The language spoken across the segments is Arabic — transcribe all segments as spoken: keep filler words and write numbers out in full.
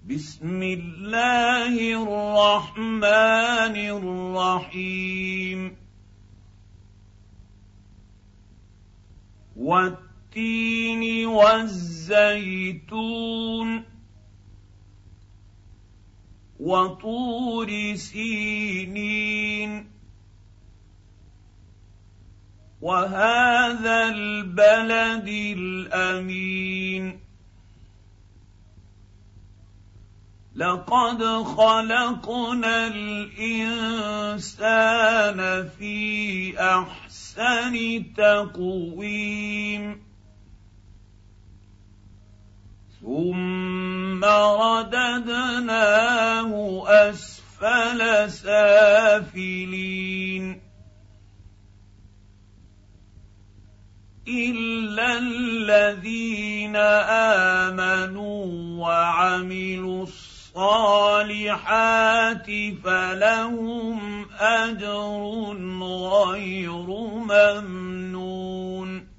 بسم الله الرحمن الرحيم والتين والزيتون وطور سينين وهذا البلد الأمين لقد خلقنا الإنسان في أحسن تقويم ثم رددناه أسفل سافلين إلا الذين آمنوا وعملوا الصالحات فلهم أجر غير ممنون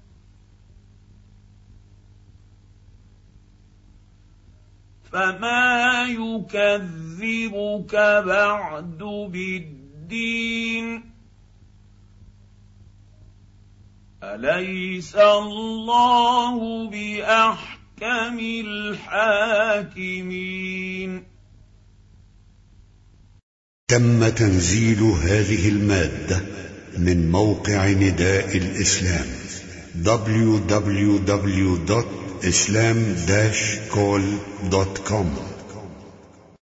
فما يكذبك بعد بالدين أليس الله بأحكم الحاكمين. تم تنزيل هذه المادة من موقع نداء الإسلام دبليو دبليو دبليو دوت إسلام داش كول دوت كوم.